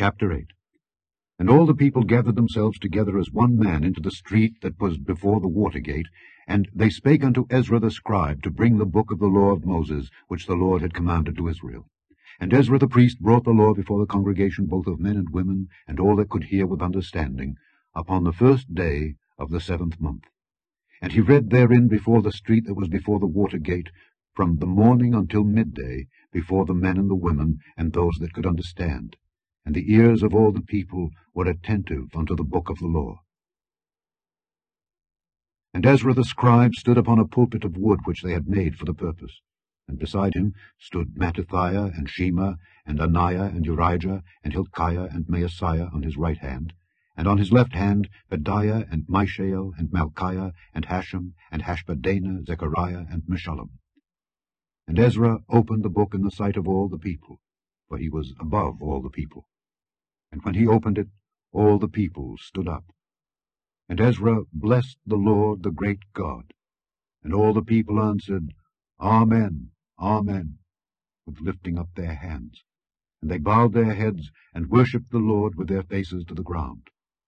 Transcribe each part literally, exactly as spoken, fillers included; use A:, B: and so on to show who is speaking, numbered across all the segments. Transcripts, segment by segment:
A: Chapter eight. And all the people gathered themselves together as one man into the street that was before the water gate, and they spake unto Ezra the scribe to bring the book of the law of Moses, which the Lord had commanded to Israel. And Ezra the priest brought the law before the congregation, both of men and women, and all that could hear with understanding, upon the first day of the seventh month. And he read therein before the street that was before the water gate, from the morning until midday, before the men and the women, and those that could understand. And the ears of all the people were attentive unto the book of the law. And Ezra the scribe stood upon a pulpit of wood which they had made for the purpose. And beside him stood Mattithiah, and Shema, and Ananiah, and Urijah, and Hilkiah, and Maaseiah on his right hand, and on his left hand Pedaiah, and Mishael, and Malchiah, and Hashem, and Hashbaddanah, Zechariah, and Meshullam. And Ezra opened the book in the sight of all the people, for he was above all the people. And when he opened it, all the people stood up. And Ezra blessed the Lord, the great God. And all the people answered, Amen, Amen, with lifting up their hands. And they bowed their heads, and worshipped the Lord with their faces to the ground.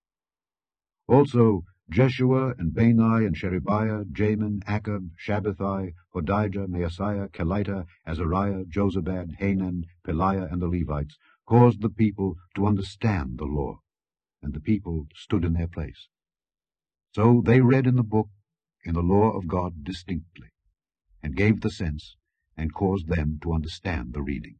A: Also Jeshua, and Bani, and Sherebiah, Jamin, Akkub, Shabbathai, Hodijah, Maaseiah, Kelita, Azariah, Jozabad, Hanan, Peliah, and the Levites, caused the people to understand the law, and the people stood in their place. So they read in the book, in the law of God distinctly, and gave the sense, and caused them to understand the reading.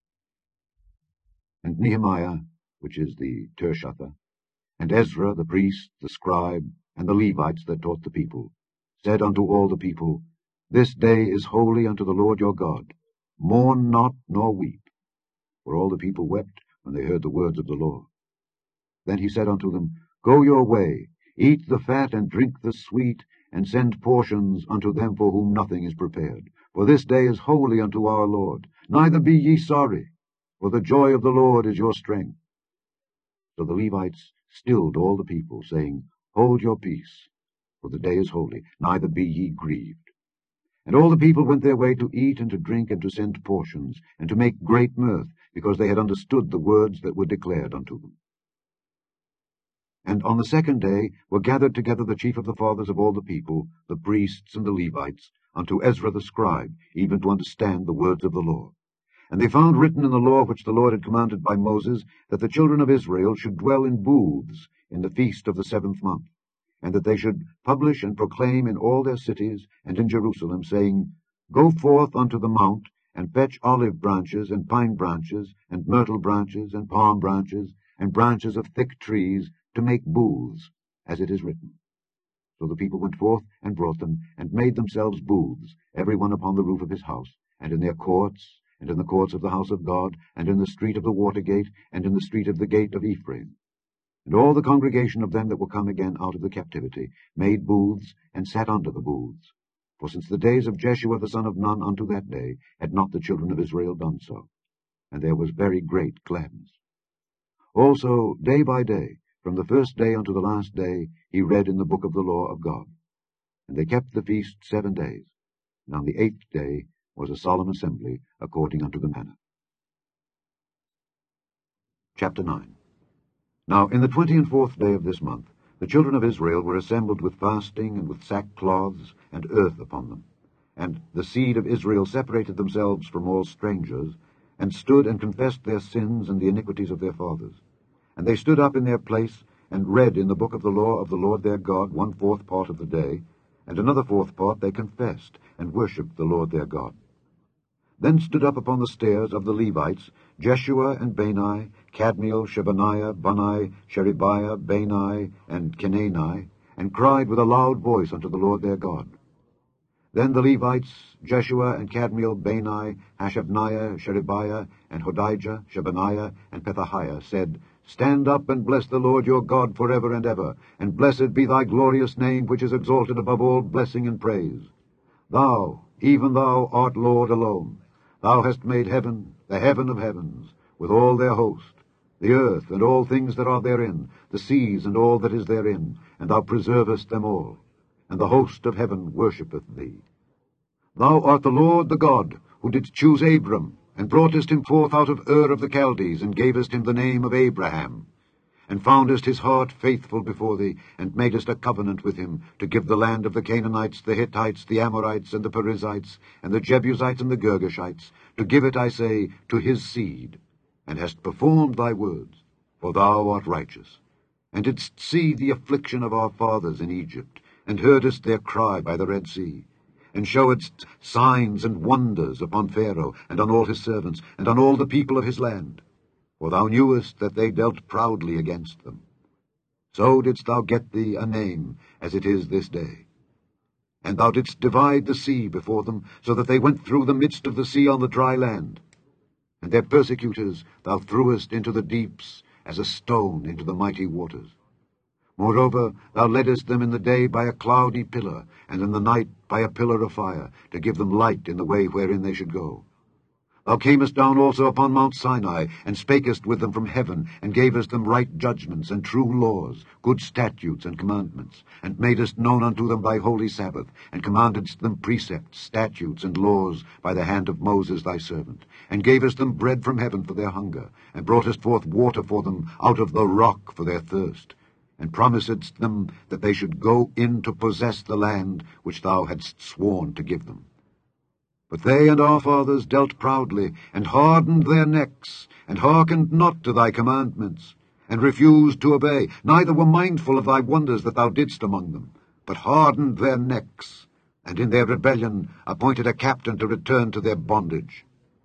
A: And Nehemiah, which is the Tirshatha, and Ezra the priest, the scribe, and the Levites that taught the people, said unto all the people, This day is holy unto the Lord your God. Mourn not nor weep. For all the people wept when they heard the words of the law. Then he said unto them, Go your way, eat the fat, and drink the sweet, and send portions unto them for whom nothing is prepared. For this day is holy unto our Lord. Neither be ye sorry, for the joy of the Lord is your strength. So the Levites stilled all the people, saying, Hold your peace, for the day is holy, neither be ye grieved. And all the people went their way to eat and to drink and to send portions, and to make great mirth, because they had understood the words that were declared unto them. And on the second day were gathered together the chief of the fathers of all the people, the priests and the Levites, unto Ezra the scribe, even to understand the words of the law. And they found written in the law which the Lord had commanded by Moses, that the children of Israel should dwell in booths in the feast of the seventh month, and that they should publish and proclaim in all their cities and in Jerusalem, saying, Go forth unto the mount, and fetch olive branches, and pine branches, and myrtle branches, and palm branches, and branches of thick trees, to make booths, as it is written. So the people went forth and brought them, and made themselves booths, every one upon the roof of his house, and in their courts, and in the courts of the house of God, and in the street of the water gate, and in the street of the gate of Ephraim. And all the congregation of them that were come again out of the captivity made booths, and sat under the booths. For since the days of Jeshua the son of Nun unto that day had not the children of Israel done so. And there was very great gladness. Also day by day, from the first day unto the last day, he read in the book of the law of God. And they kept the feast seven days. And on the eighth day was a solemn assembly, according unto the manner. Chapter nine. Now in the twenty and fourth day of this month, the children of Israel were assembled with fasting, and with sackcloths, and earth upon them. And the seed of Israel separated themselves from all strangers, and stood and confessed their sins and the iniquities of their fathers. And they stood up in their place, and read in the book of the law of the Lord their God one fourth part of the day, and another fourth part they confessed, and worshipped the Lord their God. Then stood up upon the stairs of the Levites Jeshua and Bani, Kadmiel, Shebaniah, Bunni, Sherebiah, Bani, and Kenani, and cried with a loud voice unto the Lord their God. Then the Levites, Jeshua and Kadmiel, Bani, Hashabniah, Sherebiah, and Hodijah, Shebaniah, and Pethahiah, said, Stand up and bless the Lord your God forever and ever, and blessed be thy glorious name, which is exalted above all blessing and praise. Thou, even thou, art Lord alone. Thou hast made heaven, the heaven of heavens, with all their host, the earth and all things that are therein, the seas and all that is therein, and thou preservest them all, and the host of heaven worshippeth thee. Thou art the Lord the God, who didst choose Abram, and broughtest him forth out of Ur of the Chaldees, and gavest him the name of Abraham, and foundest his heart faithful before thee, and madest a covenant with him, to give the land of the Canaanites, the Hittites, the Amorites, and the Perizzites, and the Jebusites, and the Girgashites, to give it, I say, to his seed, and hast performed thy words, for thou art righteous, and didst see the affliction of our fathers in Egypt, and heardest their cry by the Red Sea, and showedst signs and wonders upon Pharaoh, and on all his servants, and on all the people of his land. For thou knewest that they dealt proudly against them. So didst thou get thee a name, as it is this day. And thou didst divide the sea before them, so that they went through the midst of the sea on the dry land. And their persecutors thou threwest into the deeps, as a stone into the mighty waters. Moreover, thou leddest them in the day by a cloudy pillar, and in the night by a pillar of fire, to give them light in the way wherein they should go. Thou camest down also upon Mount Sinai, and spakest with them from heaven, and gavest them right judgments, and true laws, good statutes and commandments, and madest known unto them thy holy Sabbath, and commandedst them precepts, statutes, and laws by the hand of Moses thy servant, and gavest them bread from heaven for their hunger, and broughtest forth water for them out of the rock for their thirst, and promisedst them that they should go in to possess the land which thou hadst sworn to give them. But they and our fathers dealt proudly, and hardened their necks, and hearkened not to thy commandments, and refused to obey, neither were mindful of thy wonders that thou didst among them, but hardened their necks, and in their rebellion appointed a captain to return to their bondage.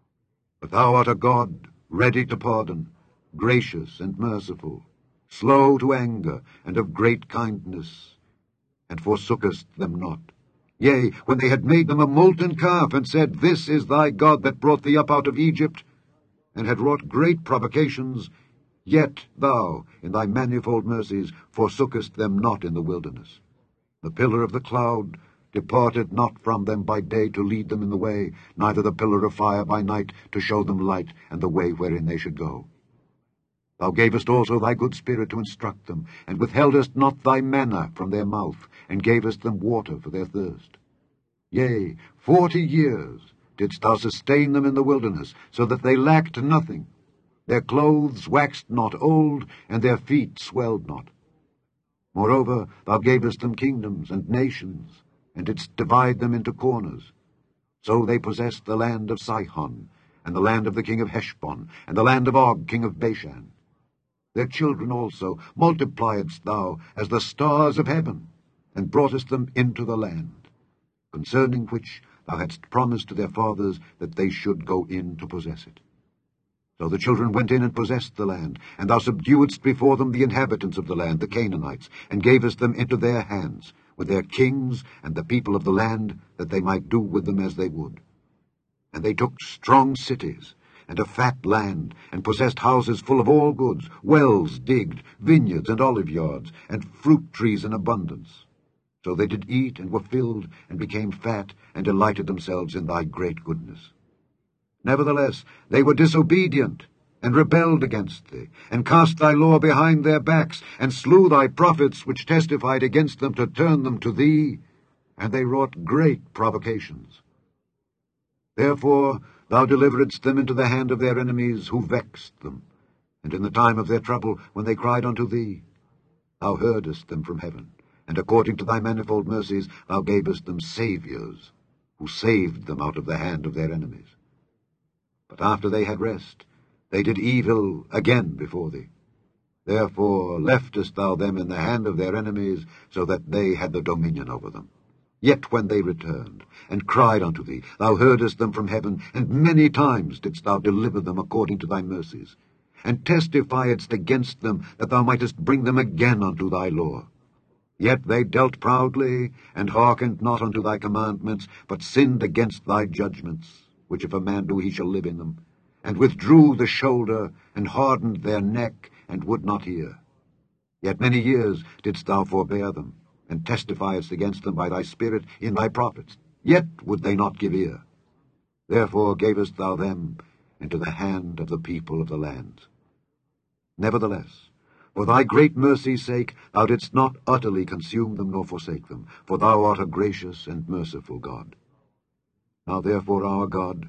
A: But thou art a God ready to pardon, gracious and merciful, slow to anger, and of great kindness, and forsookest them not. Yea, when they had made them a molten calf, and said, This is thy God that brought thee up out of Egypt, and had wrought great provocations, yet thou, in thy manifold mercies, forsookest them not in the wilderness. The pillar of the cloud departed not from them by day to lead them in the way, neither the pillar of fire by night to show them light and the way wherein they should go. Thou gavest also thy good spirit to instruct them, and withheldest not thy manna from their mouth, and gavest them water for their thirst. Yea, forty years didst thou sustain them in the wilderness, so that they lacked nothing. Their clothes waxed not old, and their feet swelled not. Moreover, thou gavest them kingdoms and nations, and didst divide them into corners. So they possessed the land of Sihon, and the land of the king of Heshbon, and the land of Og king of Bashan. Their children also multipliedst thou as the stars of heaven, and broughtest them into the land, concerning which thou hadst promised to their fathers that they should go in to possess it. So the children went in and possessed the land, and thou subduedst before them the inhabitants of the land, the Canaanites, and gavest them into their hands, with their kings and the people of the land, that they might do with them as they would. And they took strong cities, and a fat land, and possessed houses full of all goods, wells digged, vineyards and olive yards, and fruit trees in abundance. So they did eat, and were filled, and became fat, and delighted themselves in thy great goodness. Nevertheless, they were disobedient, and rebelled against thee, and cast thy law behind their backs, and slew thy prophets which testified against them to turn them to thee, and they wrought great provocations. Therefore thou deliveredst them into the hand of their enemies, who vexed them, and in the time of their trouble, when they cried unto thee, thou heardest them from heaven, and according to thy manifold mercies thou gavest them saviours, who saved them out of the hand of their enemies. But after they had rest, they did evil again before thee. Therefore leftest thou them in the hand of their enemies, so that they had the dominion over them. Yet when they returned, and cried unto thee, thou heardest them from heaven, and many times didst thou deliver them according to thy mercies, and testifiedst against them, that thou mightest bring them again unto thy law. Yet they dealt proudly, and hearkened not unto thy commandments, but sinned against thy judgments, which if a man do, he shall live in them, and withdrew the shoulder, and hardened their neck, and would not hear. Yet many years didst thou forbear them, and testifiedst against them by thy Spirit in thy prophets, yet would they not give ear. Therefore gavest thou them into the hand of the people of the lands. Nevertheless, for thy great mercy's sake, thou didst not utterly consume them nor forsake them, for thou art a gracious and merciful God. Now therefore, our God,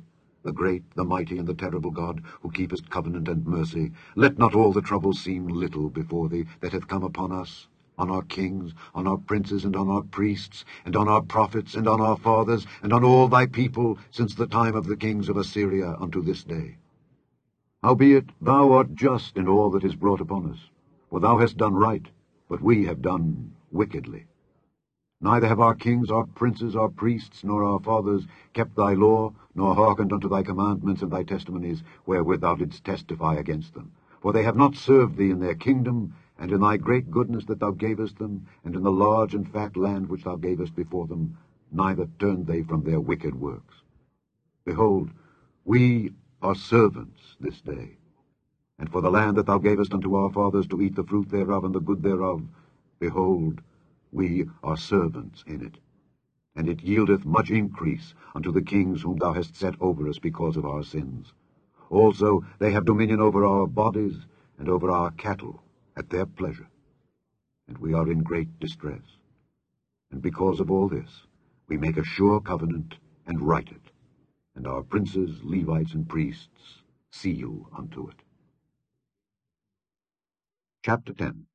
A: the great, the mighty, and the terrible God, who keepest covenant and mercy, let not all the trouble seem little before thee that hath come upon us, on our kings, on our princes, and on our priests, and on our prophets, and on our fathers, and on all thy people, since the time of the kings of Assyria unto this day. Howbeit thou art just in all that is brought upon us, for thou hast done right, but we have done wickedly. Neither have our kings, our princes, our priests, nor our fathers kept thy law, nor hearkened unto thy commandments and thy testimonies, wherewith thou didst testify against them. For they have not served thee in their kingdom, and in thy great goodness that thou gavest them, and in the large and fat land which thou gavest before them, neither turned they from their wicked works. Behold, we are servants this day. And for the land that thou gavest unto our fathers to eat the fruit thereof and the good thereof, behold, we are servants in it. And it yieldeth much increase unto the kings whom thou hast set over us because of our sins. Also they have dominion over our bodies and over our cattle at their pleasure. And we are in great distress. And because of all this, we make a sure covenant and write it, and our princes, Levites, and priests seal unto it. Chapter ten.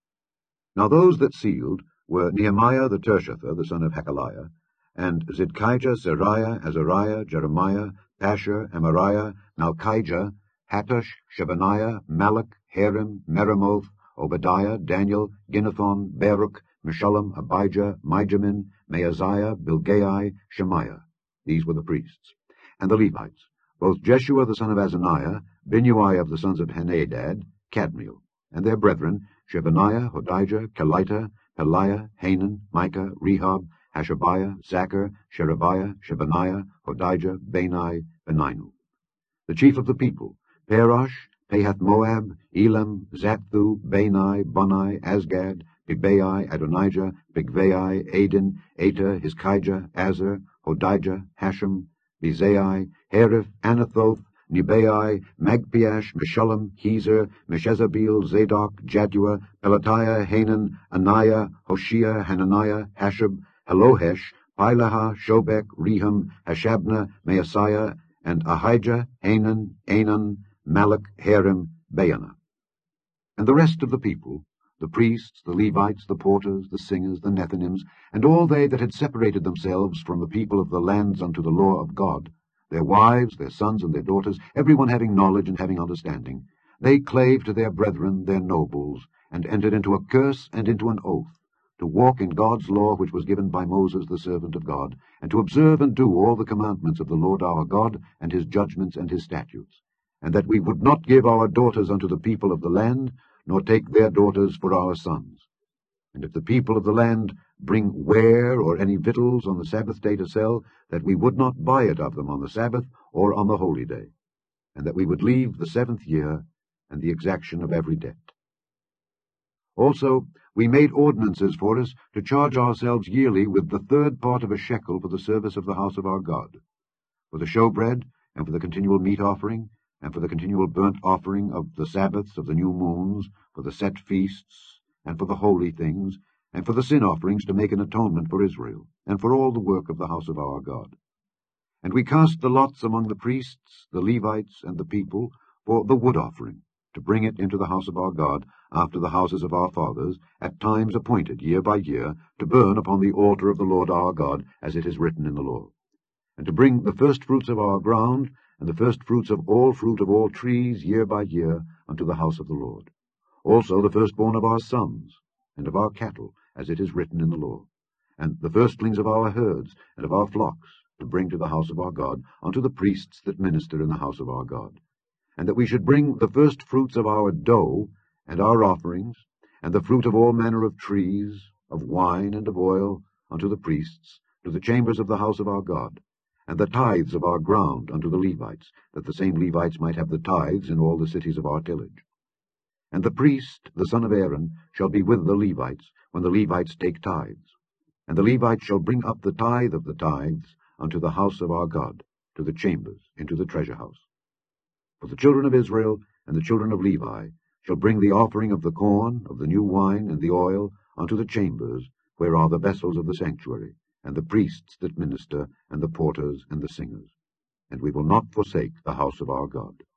A: Now those that sealed were Nehemiah the Tirshatha, the son of Hakaliah, and Zidkijah, Seraiah, Azariah, Jeremiah, Pashur, Amariah, Malchijah, Hattush, Shebaniah, Malach, Harim, Meremoth, Obadiah, Daniel, Ginnethon, Baruch, Meshullam, Abijah, Mijamin, Maaziah, Bilgai, Shemaiah. These were the priests. And the Levites, both Jeshua the son of Azaniah, Binnui of the sons of Henadad, Kadmiel, and their brethren, Shebaniah, Hodijah, Kelita, Peliah, Hanan, Micah, Rehob, Hashabiah, Zachar, Sherebiah, Shebaniah, Hodijah, Bani, Beninu. The chief of the people, Parosh, Pahath-Moab, Elam, Zapthu, Bani, Bunai, Asgad, Bibai, Adonijah, Bigvai, Adin, Eta, Hizkijah, Azer, Hodijah, Hashem, Bezai, Herif, Anathoth, Nebai, Magpiash, Meshullam, Hezer, Meshezabeel, Zadok, Jaddua, Pelatiah, Hanan, Anaiah, Hoshea, Hananiah, Hashab, Halohesh, Pilaha, Shobek, Rehum, Hashabnah, Maaseiah, and Ahijah, Hanan, Anan, Malach, Harim, Baanah. And the rest of the people, the priests, the Levites, the porters, the singers, the Nethinims, and all they that had separated themselves from the people of the lands unto the law of God, their wives, their sons, and their daughters, every one having knowledge and having understanding, they clave to their brethren, their nobles, and entered into a curse and into an oath, to walk in God's law which was given by Moses the servant of God, and to observe and do all the commandments of the Lord our God, and his judgments and his statutes, and that we would not give our daughters unto the people of the land, nor take their daughters for our sons. And if the people of the land bring ware or any victuals on the Sabbath day to sell, that we would not buy it of them on the Sabbath or on the holy day, and that we would leave the seventh year and the exaction of every debt. Also we made ordinances for us to charge ourselves yearly with the third part of a shekel for the service of the house of our God, for the showbread, and for the continual meat offering, and for the continual burnt offering of the Sabbaths of the new moons, for the set feasts, and for the holy things, and for the sin offerings to make an atonement for Israel, and for all the work of the house of our God. And we cast the lots among the priests, the Levites, and the people, for the wood offering, to bring it into the house of our God, after the houses of our fathers, at times appointed year by year, to burn upon the altar of the Lord our God, as it is written in the law, and to bring the firstfruits of our ground, and the firstfruits of all fruit of all trees year by year unto the house of the Lord. Also the firstborn of our sons, and of our cattle, as it is written in the law, and the firstlings of our herds, and of our flocks, to bring to the house of our God, unto the priests that minister in the house of our God. And that we should bring the firstfruits of our dough, and our offerings, and the fruit of all manner of trees, of wine and of oil, unto the priests, to the chambers of the house of our God, and the tithes of our ground unto the Levites, that the same Levites might have the tithes in all the cities of our tillage. And the priest, the son of Aaron, shall be with the Levites, when the Levites take tithes. And the Levites shall bring up the tithe of the tithes unto the house of our God, to the chambers, into the treasure house. For the children of Israel and the children of Levi shall bring the offering of the corn, of the new wine, and the oil, unto the chambers, where are the vessels of the sanctuary, and the priests that minister, and the porters, and the singers. and we will not forsake the house of our God.